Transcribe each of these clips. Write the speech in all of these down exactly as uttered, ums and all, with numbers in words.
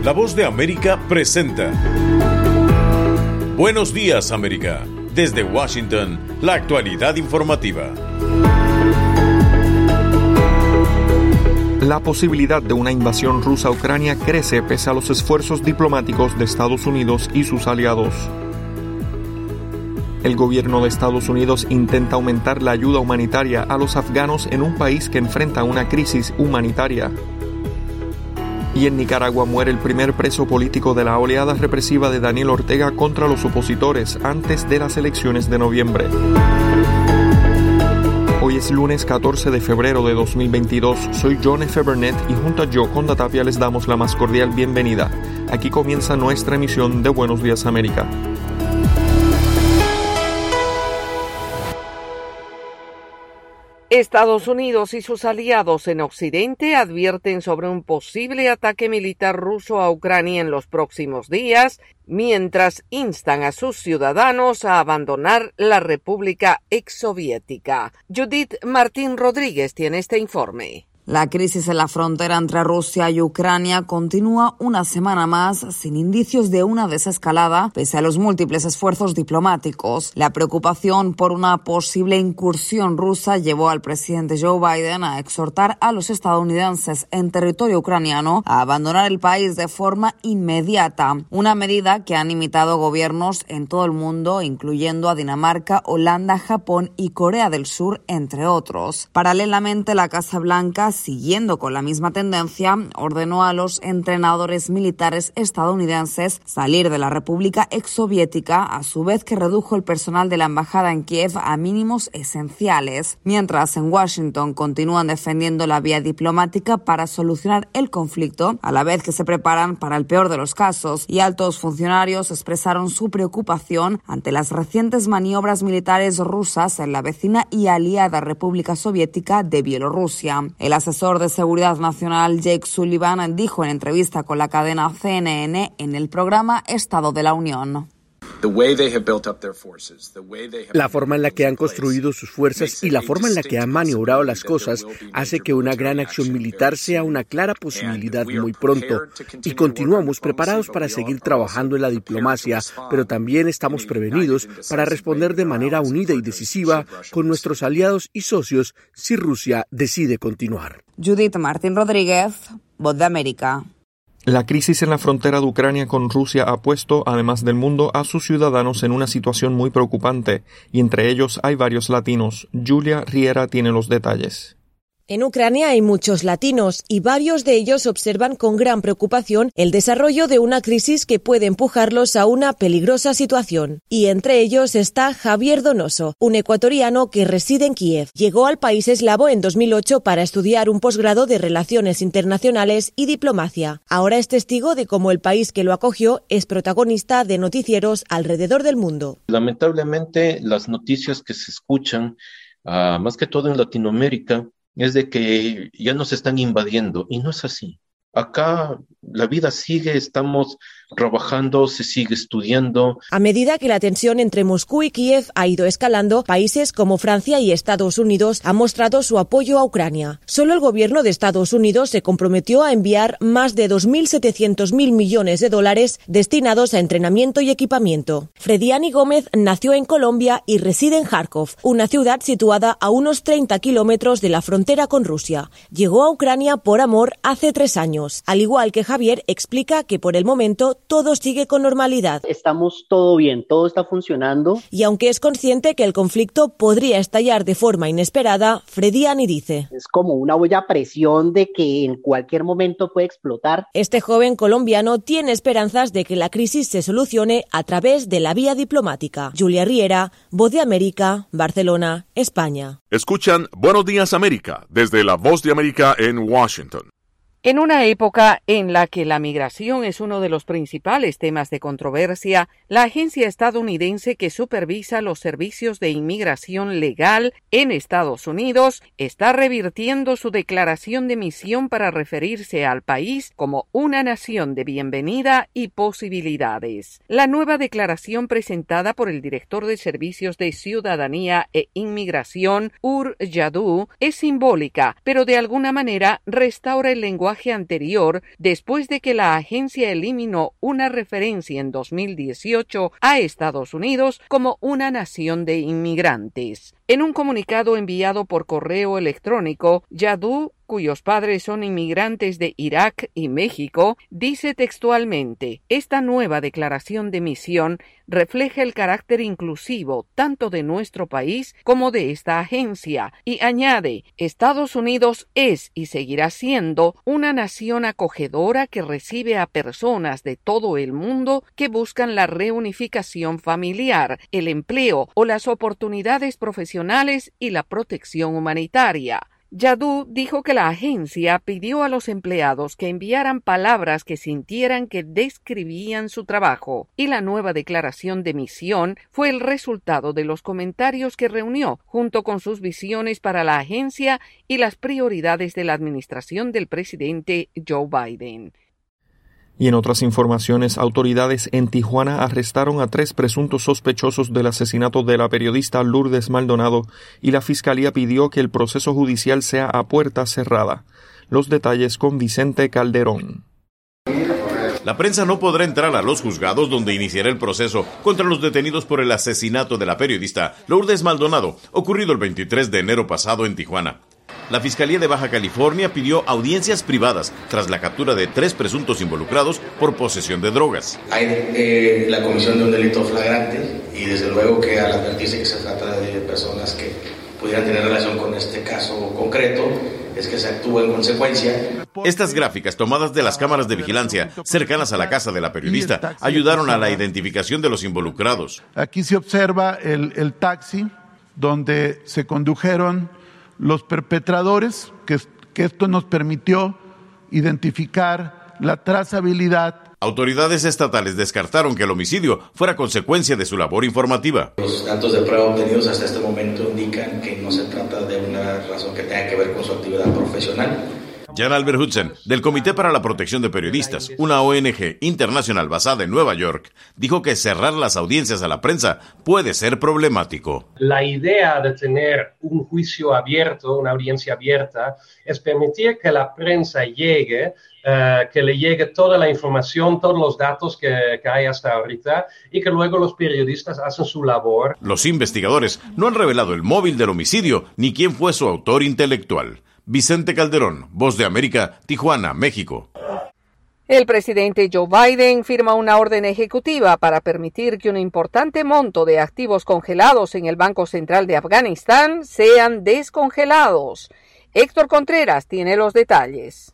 La Voz de América presenta Buenos Días, América. Desde Washington, la actualidad informativa. La posibilidad de una invasión rusa a Ucrania crece pese a los esfuerzos diplomáticos de Estados Unidos y sus aliados. El gobierno de Estados Unidos intenta aumentar la ayuda humanitaria a los afganos en un país que enfrenta una crisis humanitaria. Y en Nicaragua muere el primer preso político de la oleada represiva de Daniel Ortega contra los opositores antes de las elecciones de noviembre. Hoy es lunes catorce de febrero de dos mil veintidós. Soy John F. Burnett y junto a Yoconda Tapia les damos la más cordial bienvenida. Aquí comienza nuestra emisión de Buenos Días, América. Estados Unidos y sus aliados en Occidente advierten sobre un posible ataque militar ruso a Ucrania en los próximos días, mientras instan a sus ciudadanos a abandonar la República exsoviética. Judith Martín Rodríguez tiene este informe. La crisis en la frontera entre Rusia y Ucrania continúa una semana más sin indicios de una desescalada, pese a los múltiples esfuerzos diplomáticos. La preocupación por una posible incursión rusa llevó al presidente Joe Biden a exhortar a los estadounidenses en territorio ucraniano a abandonar el país de forma inmediata, una medida que han imitado gobiernos en todo el mundo, incluyendo a Dinamarca, Holanda, Japón y Corea del Sur, entre otros. Paralelamente, la Casa Blanca, siguiendo con la misma tendencia, ordenó a los entrenadores militares estadounidenses salir de la República exsoviética, a su vez que redujo el personal de la embajada en Kiev a mínimos esenciales. Mientras en Washington continúan defendiendo la vía diplomática para solucionar el conflicto, a la vez que se preparan para el peor de los casos, y altos funcionarios expresaron su preocupación ante las recientes maniobras militares rusas en la vecina y aliada República Soviética de Bielorrusia. El El asesor de seguridad nacional Jake Sullivan dijo en entrevista con la cadena C N N en el programa Estado de la Unión. La forma en la que han construido sus fuerzas y la forma en la que han maniobrado las cosas hace que una gran acción militar sea una clara posibilidad muy pronto. Y continuamos preparados para seguir trabajando en la diplomacia, pero también estamos prevenidos para responder de manera unida y decisiva con nuestros aliados y socios si Rusia decide continuar. Judith Martín Rodríguez, Voz de América. La crisis en la frontera de Ucrania con Rusia ha puesto, además del mundo, a sus ciudadanos en una situación muy preocupante, y entre ellos hay varios latinos. Julia Riera tiene los detalles. En Ucrania hay muchos latinos y varios de ellos observan con gran preocupación el desarrollo de una crisis que puede empujarlos a una peligrosa situación. Y entre ellos está Javier Donoso, un ecuatoriano que reside en Kiev. Llegó al país eslavo en dos mil ocho para estudiar un posgrado de Relaciones Internacionales y Diplomacia. Ahora es testigo de cómo el país que lo acogió es protagonista de noticieros alrededor del mundo. Lamentablemente, las noticias que se escuchan, uh, más que todo en Latinoamérica, es de que ya nos están invadiendo, y no es así. Acá la vida sigue, estamos trabajando, se sigue estudiando. A medida que la tensión entre Moscú y Kiev ha ido escalando, países como Francia y Estados Unidos han mostrado su apoyo a Ucrania. Solo el gobierno de Estados Unidos se comprometió a enviar más de dos mil setecientos mil millones de dólares destinados a entrenamiento y equipamiento. Frediani Gómez nació en Colombia y reside en Kharkov, una ciudad situada a unos treinta kilómetros de la frontera con Rusia. Llegó a Ucrania por amor hace tres años. Al igual que Javier, explica que por el momento todo sigue con normalidad. Estamos todo bien, todo está funcionando. Y aunque es consciente que el conflicto podría estallar de forma inesperada, Frediani dice: es como una olla a presión de que en cualquier momento puede explotar. Este joven colombiano tiene esperanzas de que la crisis se solucione a través de la vía diplomática. Julia Riera, Voz de América, Barcelona, España. Escuchan Buenos Días América desde la Voz de América en Washington. En una época en la que la migración es uno de los principales temas de controversia, la agencia estadounidense que supervisa los servicios de inmigración legal en Estados Unidos está revirtiendo su declaración de misión para referirse al país como una nación de bienvenida y posibilidades. La nueva declaración presentada por el director de Servicios de Ciudadanía e Inmigración, Ur Yadoo, es simbólica, pero de alguna manera restaura el lenguaje lenguaje anterior después de que la agencia eliminó una referencia en dos mil dieciocho a Estados Unidos como una nación de inmigrantes. En un comunicado enviado por correo electrónico, Jadoo, cuyos padres son inmigrantes de Irak y México, dice textualmente: esta nueva declaración de misión refleja el carácter inclusivo tanto de nuestro país como de esta agencia, y añade: Estados Unidos es y seguirá siendo una nación acogedora que recibe a personas de todo el mundo que buscan la reunificación familiar, el empleo o las oportunidades profesionales y la protección humanitaria. Jadoo dijo que la agencia pidió a los empleados que enviaran palabras que sintieran que describían su trabajo, y la nueva declaración de misión fue el resultado de los comentarios que reunió, junto con sus visiones para la agencia y las prioridades de la administración del presidente Joe Biden. Y en otras informaciones, autoridades en Tijuana arrestaron a tres presuntos sospechosos del asesinato de la periodista Lourdes Maldonado y la Fiscalía pidió que el proceso judicial sea a puerta cerrada. Los detalles con Vicente Calderón. La prensa no podrá entrar a los juzgados donde iniciará el proceso contra los detenidos por el asesinato de la periodista Lourdes Maldonado, ocurrido el veintitrés de enero pasado en Tijuana. La Fiscalía de Baja California pidió audiencias privadas tras la captura de tres presuntos involucrados por posesión de drogas. Hay eh, la comisión de un delito flagrante y desde luego que al advertirse que se trata de personas que pudieran tener relación con este caso concreto, es que se actúa en consecuencia. Estas gráficas tomadas de las cámaras de vigilancia cercanas a la casa de la periodista ayudaron a la identificación de los involucrados. Aquí se observa el, el taxi donde se condujeron los perpetradores, que, que esto nos permitió identificar la trazabilidad. Autoridades estatales descartaron que el homicidio fuera consecuencia de su labor informativa. Los datos de prueba obtenidos hasta este momento indican que no se trata de una razón que tenga que ver con su actividad profesional. Jan Albert Hudson, del Comité para la Protección de Periodistas, una O N G internacional basada en Nueva York, dijo que cerrar las audiencias a la prensa puede ser problemático. La idea de tener un juicio abierto, una audiencia abierta, es permitir que la prensa llegue, uh, que le llegue toda la información, todos los datos que, que hay hasta ahorita, y que luego los periodistas hacen su labor. Los investigadores no han revelado el móvil del homicidio ni quién fue su autor intelectual. Vicente Calderón, Voz de América, Tijuana, México. El presidente Joe Biden firma una orden ejecutiva para permitir que un importante monto de activos congelados en el Banco Central de Afganistán sean descongelados. Héctor Contreras tiene los detalles.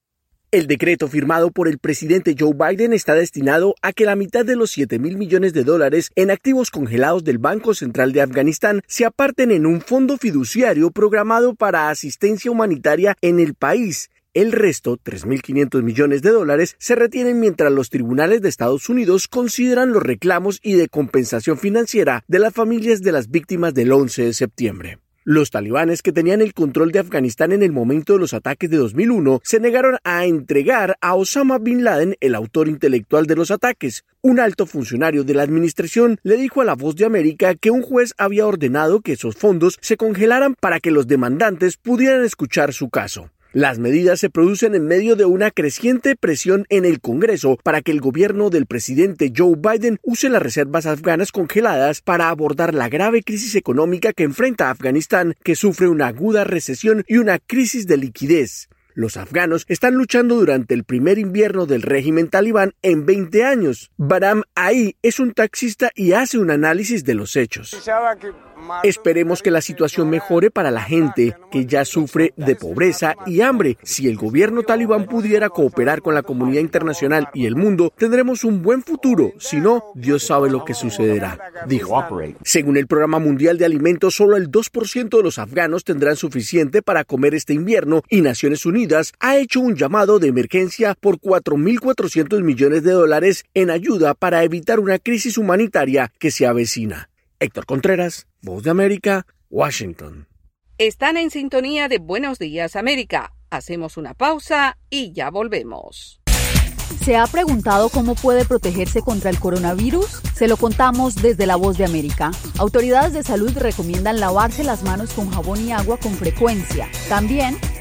El decreto firmado por el presidente Joe Biden está destinado a que la mitad de los siete mil millones de dólares en activos congelados del Banco Central de Afganistán se aparten en un fondo fiduciario programado para asistencia humanitaria en el país. El resto, tres mil quinientos millones de dólares, se retienen mientras los tribunales de Estados Unidos consideran los reclamos y de compensación financiera de las familias de las víctimas del once de septiembre. Los talibanes, que tenían el control de Afganistán en el momento de los ataques de dos mil uno, se negaron a entregar a Osama Bin Laden, el autor intelectual de los ataques. Un alto funcionario de la administración le dijo a La Voz de América que un juez había ordenado que esos fondos se congelaran para que los demandantes pudieran escuchar su caso. Las medidas se producen en medio de una creciente presión en el Congreso para que el gobierno del presidente Joe Biden use las reservas afganas congeladas para abordar la grave crisis económica que enfrenta Afganistán, que sufre una aguda recesión y una crisis de liquidez. Los afganos están luchando durante el primer invierno del régimen talibán en veinte años. Baram Ai es un taxista y hace un análisis de los hechos. Esperemos que la situación mejore para la gente que ya sufre de pobreza y hambre. Si el gobierno talibán pudiera cooperar con la comunidad internacional y el mundo, tendremos un buen futuro. Si no, Dios sabe lo que sucederá, dijo. Según el Programa Mundial de Alimentos, solo el dos por ciento de los afganos tendrán suficiente para comer este invierno y Naciones Unidas ha hecho un llamado de emergencia por cuatro mil cuatrocientos millones de dólares en ayuda para evitar una crisis humanitaria que se avecina. Héctor Contreras, Voz de América, Washington. Están en sintonía de Buenos Días América. Hacemos una pausa y ya volvemos. ¿Se ha preguntado cómo puede protegerse contra el coronavirus? Se lo contamos desde La Voz de América. Autoridades de salud recomiendan lavarse las manos con jabón y agua con frecuencia. También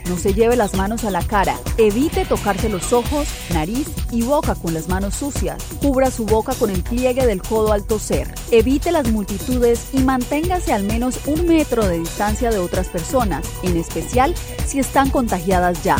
No se lleve las manos a la cara. Evite tocarse los ojos, nariz y boca con las manos sucias. Cubra su boca con el pliegue del codo al toser. Evite las multitudes y manténgase al menos un metro de distancia de otras personas, en especial si están contagiadas ya.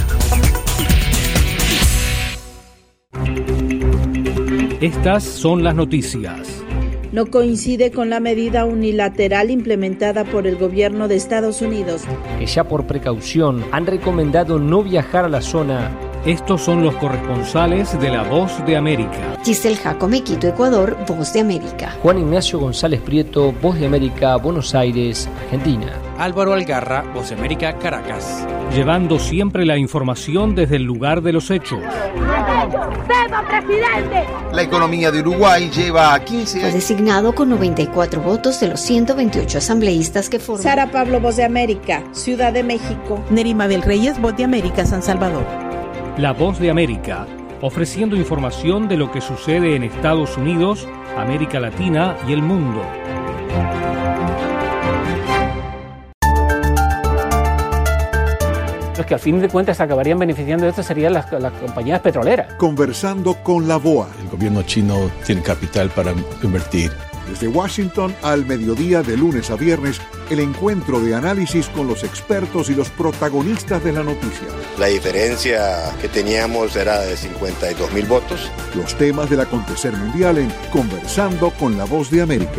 Estas son las noticias. No coincide con la medida unilateral implementada por el gobierno de Estados Unidos, que ya por precaución han recomendado no viajar a la zona. Estos son los corresponsales de La Voz de América. Giselle Jacome, Quito, Ecuador, Voz de América. Juan Ignacio González Prieto, Voz de América, Buenos Aires, Argentina. Álvaro Algarra, Voz de América, Caracas. Llevando siempre la información desde el lugar de los hechos. ¡Viva, presidente! La economía de Uruguay lleva a quince años. Fue designado con noventa y cuatro votos de los ciento veintiocho asambleístas que forman. Sara Pablo, Voz de América, Ciudad de México. Nerima del Reyes, Voz de América, San Salvador. La Voz de América, ofreciendo información de lo que sucede en Estados Unidos, América Latina y el mundo. Los que al fin de cuentas acabarían beneficiando de esto serían las, las compañías petroleras. Conversando con la B O A. El gobierno chino tiene capital para invertir. Desde Washington al mediodía de lunes a viernes, el encuentro de análisis con los expertos y los protagonistas de la noticia. La diferencia que teníamos era de cincuenta y dos mil votos. Los temas del acontecer mundial en Conversando con la Voz de América.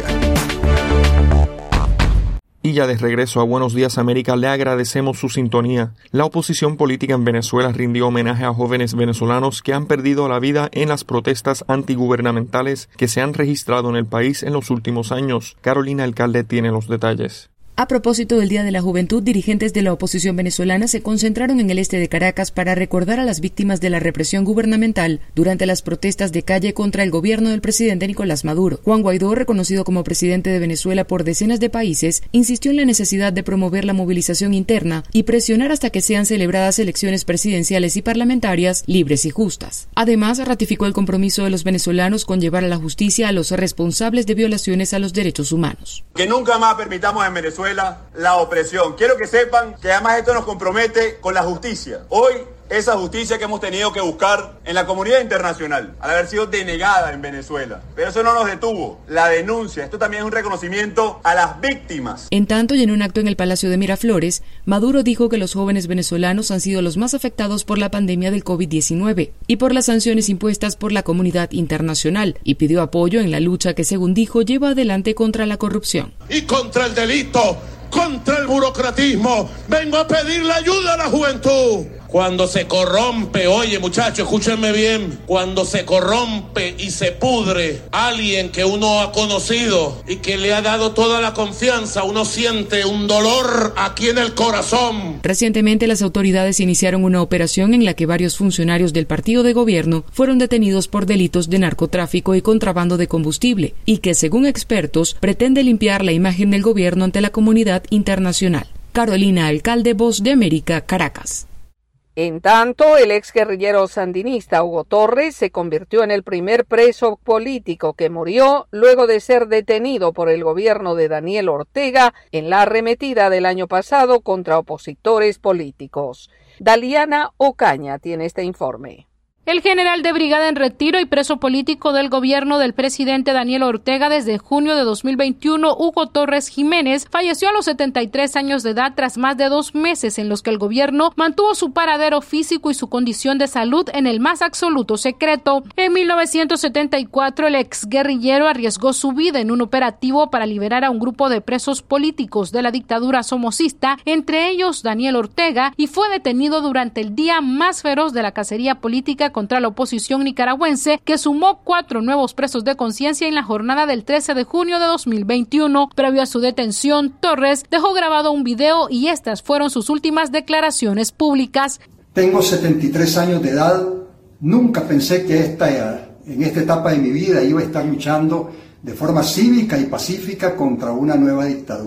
Y ya de regreso a Buenos Días América, le agradecemos su sintonía. La oposición política en Venezuela rindió homenaje a jóvenes venezolanos que han perdido la vida en las protestas antigubernamentales que se han registrado en el país en los últimos años. Carolina Alcalde tiene los detalles. A propósito del Día de la Juventud, dirigentes de la oposición venezolana se concentraron en el este de Caracas para recordar a las víctimas de la represión gubernamental durante las protestas de calle contra el gobierno del presidente Nicolás Maduro. Juan Guaidó, reconocido como presidente de Venezuela por decenas de países, insistió en la necesidad de promover la movilización interna y presionar hasta que sean celebradas elecciones presidenciales y parlamentarias libres y justas. Además, ratificó el compromiso de los venezolanos con llevar a la justicia a los responsables de violaciones a los derechos humanos. Que nunca más permitamos en Venezuela la opresión. Quiero que sepan que además esto nos compromete con la justicia. Hoy, esa justicia que hemos tenido que buscar en la comunidad internacional, al haber sido denegada en Venezuela. Pero eso no nos detuvo. La denuncia, esto también es un reconocimiento a las víctimas. En tanto, y en un acto en el Palacio de Miraflores, Maduro dijo que los jóvenes venezolanos han sido los más afectados por la pandemia del COVID diecinueve y por las sanciones impuestas por la comunidad internacional, y pidió apoyo en la lucha que, según dijo, lleva adelante contra la corrupción. Y contra el delito, contra el burocratismo, vengo a pedir la ayuda a la juventud. Cuando se corrompe, oye muchachos, escúchenme bien, cuando se corrompe y se pudre alguien que uno ha conocido y que le ha dado toda la confianza, uno siente un dolor aquí en el corazón. Recientemente las autoridades iniciaron una operación en la que varios funcionarios del partido de gobierno fueron detenidos por delitos de narcotráfico y contrabando de combustible, y que, según expertos, pretende limpiar la imagen del gobierno ante la comunidad internacional. Carolina Alcalde, Voz de América, Caracas. En tanto, el exguerrillero sandinista Hugo Torres se convirtió en el primer preso político que murió luego de ser detenido por el gobierno de Daniel Ortega en la arremetida del año pasado contra opositores políticos. Daliana Ocaña tiene este informe. El general de brigada en retiro y preso político del gobierno del presidente Daniel Ortega desde junio de dos mil veintiuno, Hugo Torres Jiménez, falleció a los setenta y tres años de edad tras más de dos meses en los que el gobierno mantuvo su paradero físico y su condición de salud en el más absoluto secreto. En mil novecientos setenta y cuatro, el exguerrillero arriesgó su vida en un operativo para liberar a un grupo de presos políticos de la dictadura somocista, entre ellos Daniel Ortega, y fue detenido durante el día más feroz de la cacería política contra la oposición nicaragüense, que sumó cuatro nuevos presos de conciencia en la jornada del trece de junio de dos mil veintiuno. Previo a su detención, Torres dejó grabado un video y estas fueron sus últimas declaraciones públicas. Tengo setenta y tres años de edad. Nunca pensé que esta, en esta etapa de mi vida iba a estar luchando de forma cívica y pacífica contra una nueva dictadura.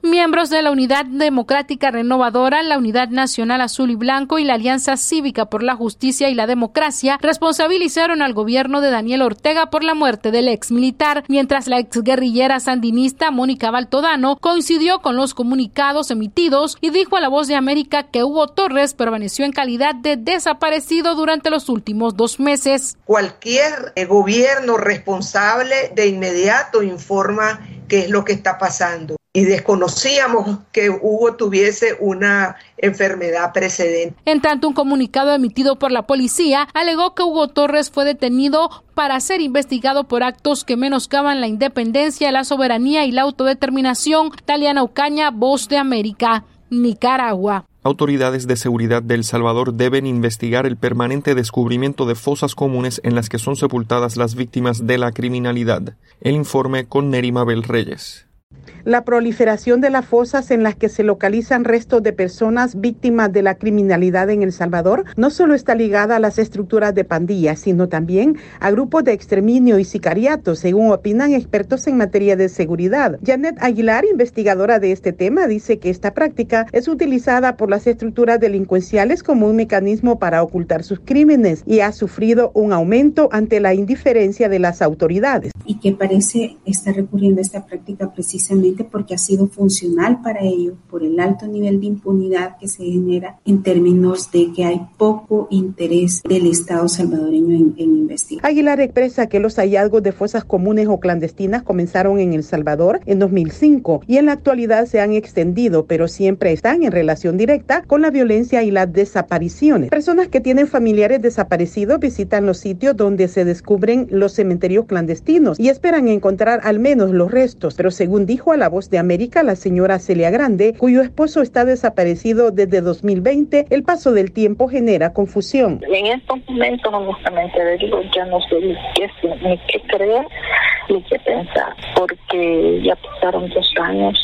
Miembros de la Unidad Democrática Renovadora, la Unidad Nacional Azul y Blanco y la Alianza Cívica por la Justicia y la Democracia responsabilizaron al gobierno de Daniel Ortega por la muerte del ex militar, mientras la exguerrillera sandinista Mónica Baltodano coincidió con los comunicados emitidos y dijo a La Voz de América que Hugo Torres permaneció en calidad de desaparecido durante los últimos dos meses. Cualquier eh, gobierno responsable de inmediato informa qué es lo que está pasando. Y desconocíamos que Hugo tuviese una enfermedad precedente. En tanto, un comunicado emitido por la policía alegó que Hugo Torres fue detenido para ser investigado por actos que menoscaban la independencia, la soberanía y la autodeterminación. Taliana Ocaña, Voz de América, Nicaragua. Autoridades de seguridad de El Salvador deben investigar el permanente descubrimiento de fosas comunes en las que son sepultadas las víctimas de la criminalidad. El informe con Neri Mabel Reyes. La proliferación de las fosas en las que se localizan restos de personas víctimas de la criminalidad en El Salvador no solo está ligada a las estructuras de pandillas, sino también a grupos de exterminio y sicariato, según opinan expertos en materia de seguridad. Janet Aguilar, investigadora de este tema, dice que esta práctica es utilizada por las estructuras delincuenciales como un mecanismo para ocultar sus crímenes y ha sufrido un aumento ante la indiferencia de las autoridades. Y que parece estar recurriendo a esta práctica precisamente porque ha sido funcional para ello, por el alto nivel de impunidad que se genera en términos de que hay poco interés del Estado salvadoreño en, en investigar. Aguilar expresa que los hallazgos de fosas comunes o clandestinas comenzaron en El Salvador en dos mil cinco y en la actualidad se han extendido, pero siempre están en relación directa con la violencia y las desapariciones. Personas que tienen familiares desaparecidos visitan los sitios donde se descubren los cementerios clandestinos y esperan encontrar al menos los restos, pero según dijo a La Voz de América la señora Celia Grande, cuyo esposo está desaparecido desde dos mil veinte, el paso del tiempo genera confusión. En estos momentos, honestamente, le digo, ya no sé ni qué, ni qué creer ni qué pensar, porque ya pasaron dos años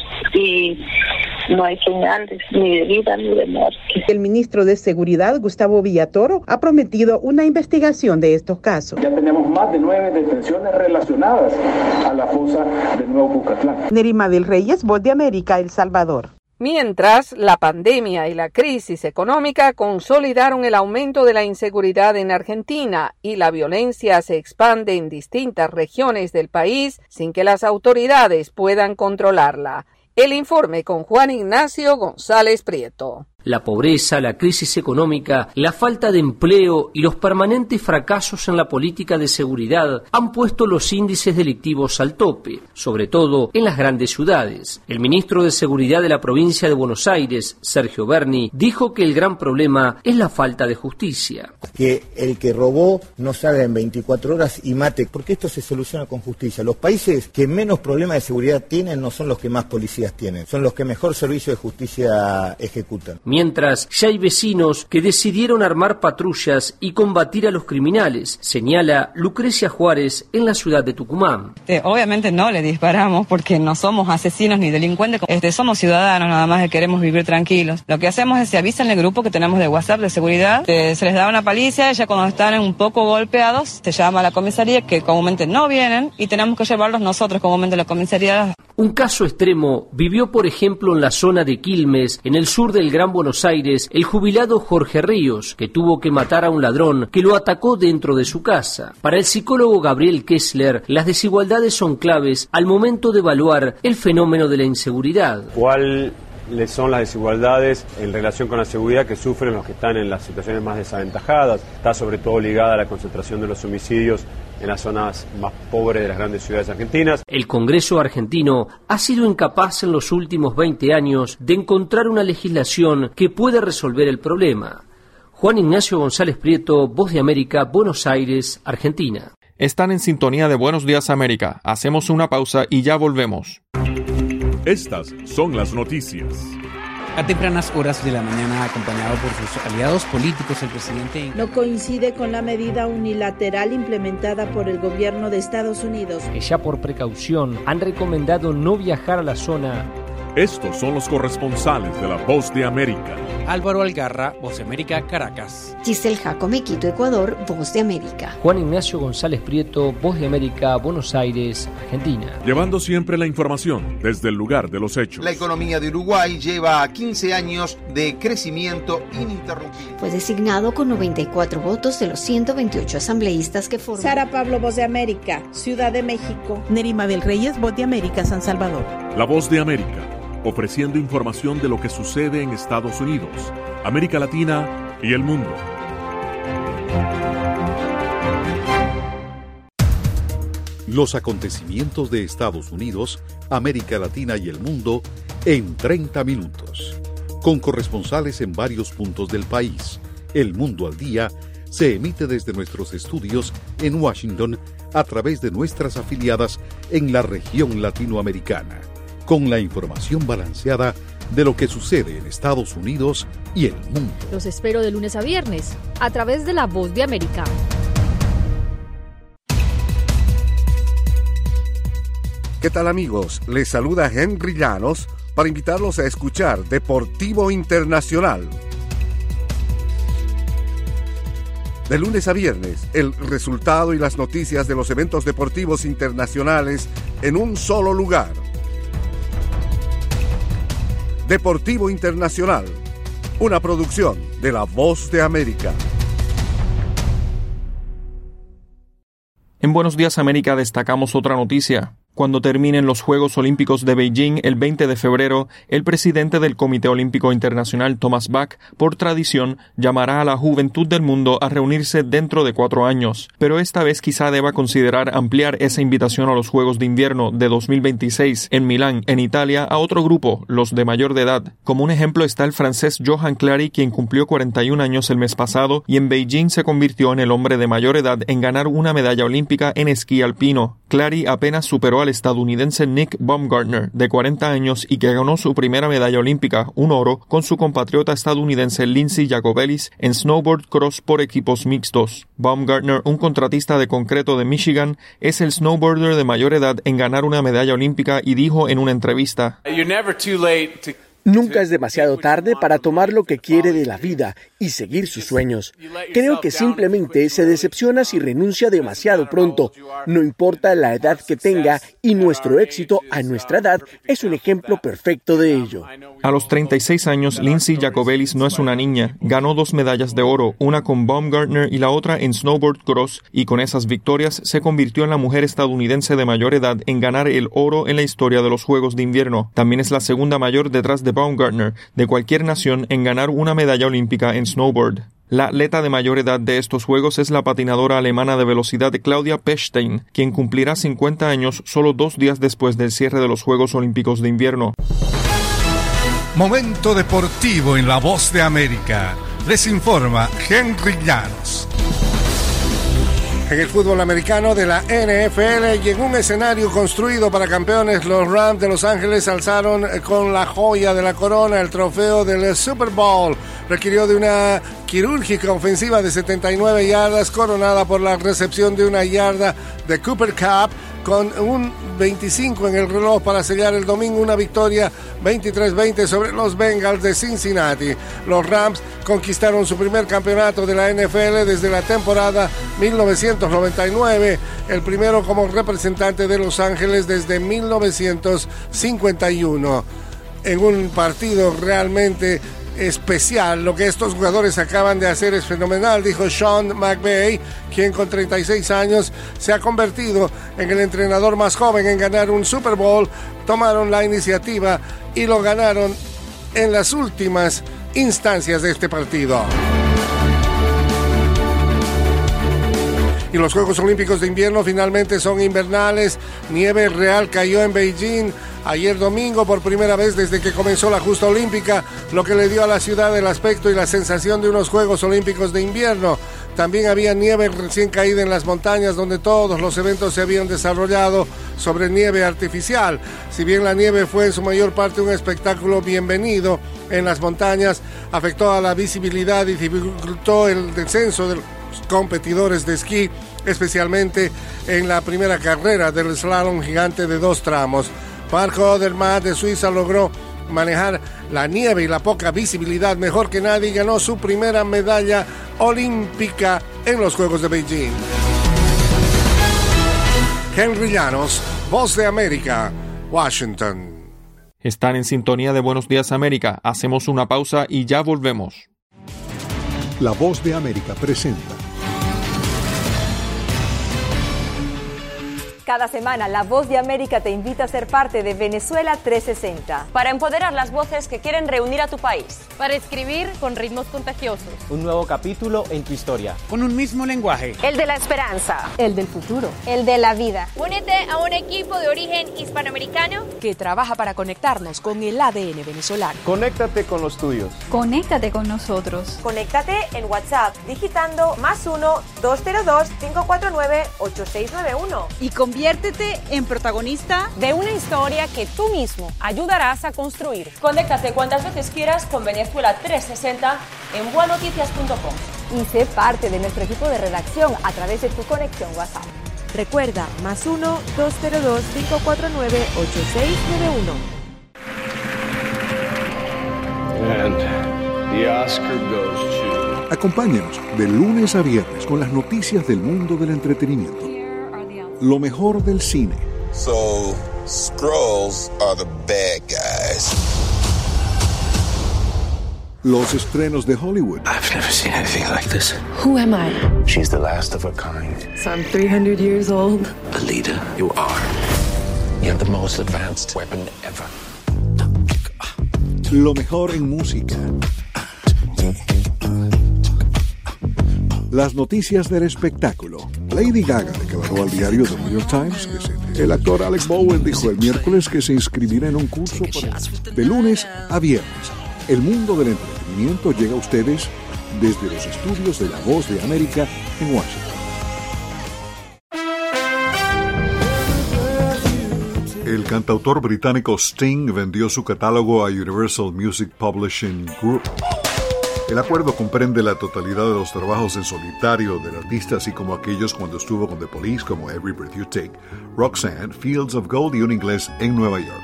y no hay señales ni de vida ni de muerte. El ministro de Seguridad, Gustavo Villatoro, ha prometido una investigación de estos casos. Ya tenemos más de nueve detenciones relacionadas a la fosa de Nuevo Cucatlán. Neri Mabel Reyes, Voz de América, El Salvador. Mientras, la pandemia y la crisis económica consolidaron el aumento de la inseguridad en Argentina y la violencia se expande en distintas regiones del país sin que las autoridades puedan controlarla. El informe con Juan Ignacio González Prieto. La pobreza, la crisis económica, la falta de empleo y los permanentes fracasos en la política de seguridad han puesto los índices delictivos al tope, sobre todo en las grandes ciudades. El ministro de Seguridad de la provincia de Buenos Aires, Sergio Berni, dijo que el gran problema es la falta de justicia. Que el que robó no salga en veinticuatro horas y mate, porque esto se soluciona con justicia. Los países que menos problemas de seguridad tienen no son los que más policías tienen, son los que mejor servicio de justicia ejecutan. Mientras, ya hay vecinos que decidieron armar patrullas y combatir a los criminales, señala Lucrecia Juárez en la ciudad de Tucumán. Este, obviamente no le disparamos porque no somos asesinos ni delincuentes, este, somos ciudadanos nada más que queremos vivir tranquilos. Lo que hacemos es se avisa en el grupo que tenemos de WhatsApp de seguridad, este, se les da una paliza, ya cuando están un poco golpeados se llama a la comisaría que comúnmente no vienen y tenemos que llevarlos nosotros comúnmente a la comisaría. Un caso extremo vivió por ejemplo en la zona de Quilmes, en el sur del Gran Buenos Aires, el jubilado Jorge Ríos, que tuvo que matar a un ladrón que lo atacó dentro de su casa. Para el psicólogo Gabriel Kessler, las desigualdades son claves al momento de evaluar el fenómeno de la inseguridad. ¿Cuál son las desigualdades en relación con la seguridad que sufren los que están en las situaciones más desaventajadas? Está sobre todo ligada a la concentración de los homicidios en las zonas más pobres de las grandes ciudades argentinas. El Congreso argentino ha sido incapaz en los últimos veinte años de encontrar una legislación que pueda resolver el problema. Juan Ignacio González Prieto, Voz de América, Buenos Aires, Argentina. Están en sintonía de Buenos Días América. Hacemos una pausa y ya volvemos. Estas son las noticias. A tempranas horas de la mañana, acompañado por sus aliados políticos, el presidente... No coincide con la medida unilateral implementada por el gobierno de Estados Unidos. Que ya por precaución han recomendado no viajar a la zona. Estos son los corresponsales de La Voz de América. Álvaro Algarra, Voz de América, Caracas. Giselle Jacome, Quito, Ecuador, Voz de América. Juan Ignacio González Prieto, Voz de América, Buenos Aires, Argentina. Llevando siempre la información desde el lugar de los hechos. La economía de Uruguay lleva quince años de crecimiento ininterrumpido. Fue designado con noventa y cuatro votos de los ciento veintiocho asambleístas que forman. Sara Pablo, Voz de América, Ciudad de México. Nerima Bel Reyes, Voz de América, San Salvador. La Voz de América, ofreciendo información de lo que sucede en Estados Unidos, América Latina y el mundo. Los acontecimientos de Estados Unidos, América Latina y el mundo en treinta minutos. Con corresponsales en varios puntos del país. El Mundo al Día se emite desde nuestros estudios en Washington a través de nuestras afiliadas en la región latinoamericana, con la información balanceada de lo que sucede en Estados Unidos y el mundo. Los espero de lunes a viernes, a través de La Voz de América. ¿Qué tal, amigos? Les saluda Henry Llanos para invitarlos a escuchar Deportivo Internacional. De lunes a viernes, el resultado y las noticias de los eventos deportivos internacionales en un solo lugar. Deportivo Internacional, una producción de La Voz de América. En Buenos Días América destacamos otra noticia. Cuando terminen los Juegos Olímpicos de Beijing el veinte de febrero, el presidente del Comité Olímpico Internacional, Thomas Bach, por tradición, llamará a la juventud del mundo a reunirse dentro de cuatro años. Pero esta vez quizá deba considerar ampliar esa invitación a los Juegos de Invierno de dos mil veintiséis en Milán, en Italia, a otro grupo, los de mayor de edad. Como un ejemplo está el francés Johan Clary, quien cumplió cuarenta y un años el mes pasado y en Beijing se convirtió en el hombre de mayor edad en ganar una medalla olímpica en esquí alpino. Clary apenas superó al estadounidense Nick Baumgartner, de cuarenta años y que ganó su primera medalla olímpica, un oro, con su compatriota estadounidense Lindsey Jacobellis en snowboard cross por equipos mixtos. Baumgartner, un contratista de concreto de Michigan, es el snowboarder de mayor edad en ganar una medalla olímpica y dijo en una entrevista: Nunca es demasiado tarde para tomar lo que quiere de la vida y seguir sus sueños. Creo que simplemente se decepciona si renuncia demasiado pronto. No importa la edad que tenga, y nuestro éxito a nuestra edad es un ejemplo perfecto de ello. A los treinta y seis años, Lindsey Jacobellis no es una niña. Ganó dos medallas de oro, una con Baumgartner y la otra en snowboard cross, y con esas victorias se convirtió en la mujer estadounidense de mayor edad en ganar el oro en la historia de los Juegos de Invierno. También es la segunda mayor detrás de Baumgartner de cualquier nación en ganar una medalla olímpica en snowboard. La atleta de mayor edad de estos Juegos es la patinadora alemana de velocidad Claudia Pechstein, quien cumplirá cincuenta años solo dos días después del cierre de los Juegos Olímpicos de Invierno. Momento deportivo en La Voz de América. Les informa Henry Llanos. En el fútbol americano de la N F L y en un escenario construido para campeones, los Rams de Los Ángeles alzaron con la joya de la corona el trofeo del Super Bowl. Requirió de una quirúrgica ofensiva de setenta y nueve yardas, coronada por la recepción de una yarda de Cooper Kupp, con un veinticinco en el reloj para sellar el domingo una victoria veintitrés veinte sobre los Bengals de Cincinnati. Los Rams conquistaron su primer campeonato de la N F L desde la temporada mil novecientos noventa y nueve, el primero como representante de Los Ángeles desde mil novecientos cincuenta y uno. En un partido realmente especial, lo que estos jugadores acaban de hacer es fenomenal, dijo Sean McVay, quien con treinta y seis años se ha convertido en el entrenador más joven en ganar un Super Bowl. Tomaron la iniciativa y lo ganaron en las últimas instancias de este partido. Y los Juegos Olímpicos de Invierno finalmente son invernales. Nieve real cayó en Beijing ayer domingo por primera vez desde que comenzó la justa olímpica, lo que le dio a la ciudad el aspecto y la sensación de unos Juegos Olímpicos de Invierno. También había nieve recién caída en las montañas, donde todos los eventos se habían desarrollado sobre nieve artificial. Si bien la nieve fue en su mayor parte un espectáculo bienvenido en las montañas, afectó a la visibilidad y dificultó el descenso de los competidores de esquí, especialmente en la primera carrera del slalom gigante de dos tramos. Marco Odermatt de Suiza logró manejar la nieve y la poca visibilidad mejor que nadie y ganó su primera medalla olímpica en los Juegos de Beijing. Henry Llanos, Voz de América, Washington. Están en sintonía de Buenos Días América. Hacemos una pausa y ya volvemos. La Voz de América presenta. Cada semana, La Voz de América te invita a ser parte de Venezuela trescientos sesenta. Para empoderar las voces que quieren reunir a tu país. Para escribir con ritmos contagiosos. Un nuevo capítulo en tu historia. Con un mismo lenguaje. El de la esperanza. El del futuro. El de la vida. Únete a un equipo de origen hispanoamericano que trabaja para conectarnos con el A D N venezolano. Conéctate con los tuyos. Conéctate con nosotros. Conéctate en WhatsApp digitando más uno, dos cero dos, cinco cuatro nueve, ocho seis nueve uno. Y conviértete en protagonista de una historia que tú mismo ayudarás a construir. Conéctate cuantas veces quieras con Venezuela trescientos sesenta en bua noticias punto com. Y sé parte de nuestro equipo de redacción a través de tu conexión WhatsApp. Recuerda, más uno, dos cero dos, cinco cuatro nueve, ocho seis nueve uno. And the Oscar goes to... Acompáñenos de lunes a viernes con las noticias del mundo del entretenimiento. Lo mejor del cine. So, Skrulls are the bad guys. Los estrenos de Hollywood. I've never seen anything like this. Who am I? She's the last of her kind. So I'm three hundred years old. Alita, you are. You have the most advanced weapon ever. Lo mejor en música. Las noticias del espectáculo. Lady Gaga declaró al diario The New York Times que se... El actor Alec Bowen dijo el miércoles que se inscribirá en un curso para... de lunes a viernes. El mundo del entretenimiento llega a ustedes desde los estudios de La Voz de América en Washington. El cantautor británico Sting vendió su catálogo a Universal Music Publishing Group. El acuerdo comprende la totalidad de los trabajos en solitario del artista, así como aquellos cuando estuvo con The Police, como Every Breath You Take, Roxanne, Fields of Gold y un inglés en Nueva York.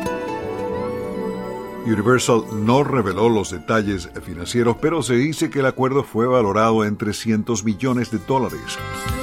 Universal no reveló los detalles financieros, pero se dice que el acuerdo fue valorado en trescientos millones de dólares.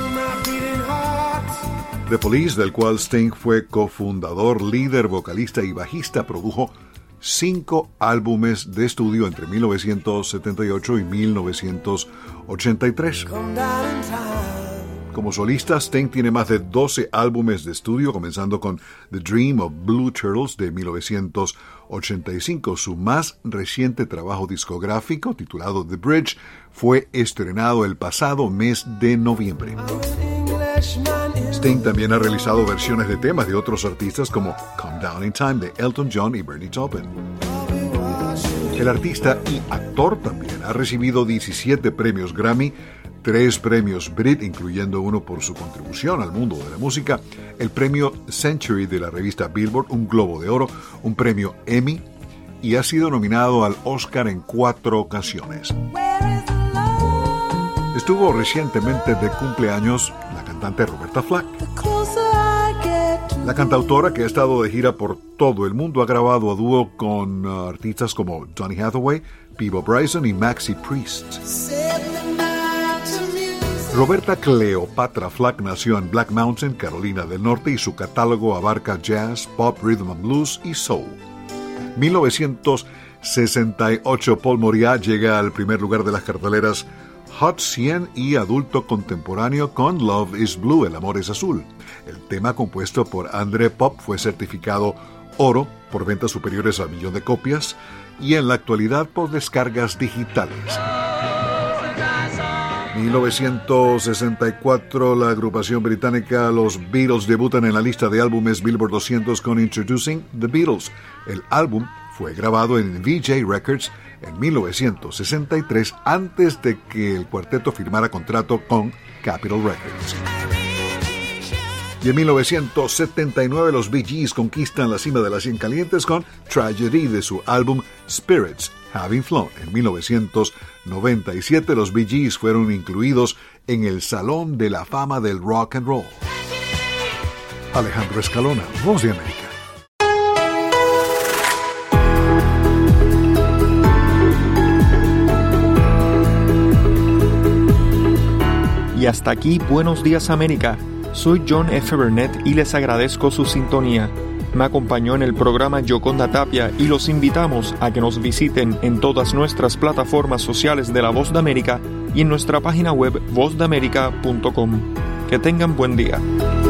The Police, del cual Sting fue cofundador, líder, vocalista y bajista, produjo cinco álbumes de estudio entre mil novecientos setenta y ocho y mil novecientos ochenta y tres. Como solista, Sting tiene más de doce álbumes de estudio, comenzando con The Dream of Blue Turtles de mil novecientos ochenta y cinco. Su más reciente trabajo discográfico, titulado The Bridge, fue estrenado el pasado mes de noviembre. Sting también ha realizado versiones de temas de otros artistas como Calm Down in Time de Elton John y Bernie Taupin. El artista y actor también ha recibido diecisiete premios Grammy, tres premios Brit, incluyendo uno por su contribución al mundo de la música, el premio Century de la revista Billboard, un Globo de Oro, un premio Emmy, y ha sido nominado al Oscar en cuatro ocasiones. Estuvo recientemente de cumpleaños la cantante Roberta Flack. La cantautora, que ha estado de gira por todo el mundo, ha grabado a dúo con uh, artistas como Donny Hathaway, Peebo Bryson y Maxi Priest. Roberta Cleopatra Flack nació en Black Mountain, Carolina del Norte, y su catálogo abarca jazz, pop, rhythm and blues y soul. mil novecientos sesenta y ocho, Paul Moriat llega al primer lugar de las carteleras Hot cien y adulto contemporáneo con Love is Blue, El amor es azul. El tema, compuesto por André Pop, fue certificado oro por ventas superiores al millón de copias y en la actualidad por descargas digitales. mil novecientos sesenta y cuatro, la agrupación británica Los Beatles debutan en la lista de álbumes Billboard doscientos con Introducing the Beatles. El álbum fue grabado en V J Records en mil novecientos sesenta y tres, antes de que el cuarteto firmara contrato con Capitol Records. Y en mil novecientos setenta y nueve los Bee Gees conquistan la cima de las cien calientes con Tragedy de su álbum Spirits Having Flown. En mil novecientos noventa y siete los Bee Gees fueron incluidos en el Salón de la Fama del Rock and Roll. Alejandro Escalona, Voz de América. Y hasta aquí Buenos Días América. Soy John F. Burnett y les agradezco su sintonía. Me acompañó en el programa Yoconda Tapia y los invitamos a que nos visiten en todas nuestras plataformas sociales de La Voz de América y en nuestra página web voz de américa punto com. Que tengan buen día.